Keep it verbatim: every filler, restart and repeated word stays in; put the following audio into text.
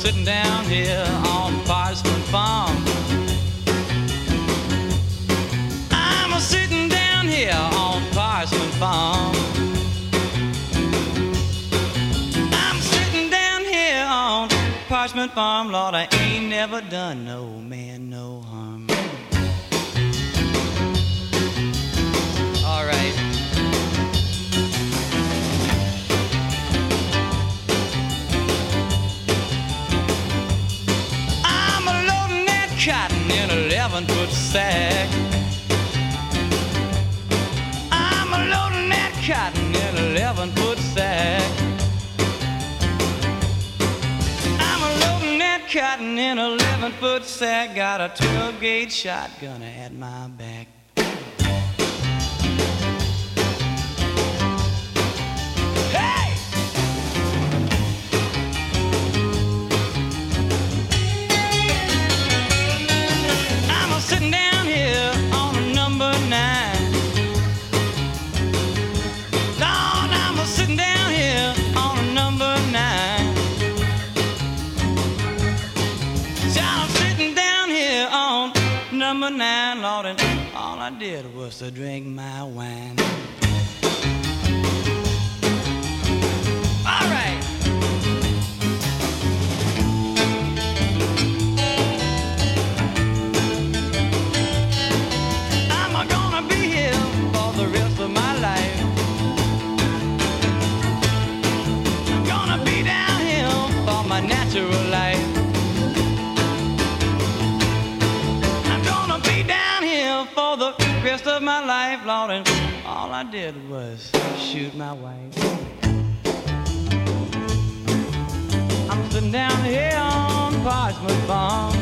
sitting down here on Parchment Farm. I'm a sitting down here on Parchment Farm. I'm sitting down here on Parchment Farm. Lord, I ain't never done no man no harm. All right. I'm a loading that cotton in an eleven-foot sack. I'm a loading that cotton in an eleven-foot sack. I'm a loading that cotton in an eleven-foot sack. Got a twelve-gauge shotgun at my back. Sitting down here on a number nine. Lord, I'm a sitting down here on a number nine. So I'm sitting down here on number nine, Lord, and all I did was to drink my wine. All right. Natural life. I'm gonna be down here for the rest of my life, Lord, and all I did was shoot my wife. I'm sitting down here on Parchment Farm.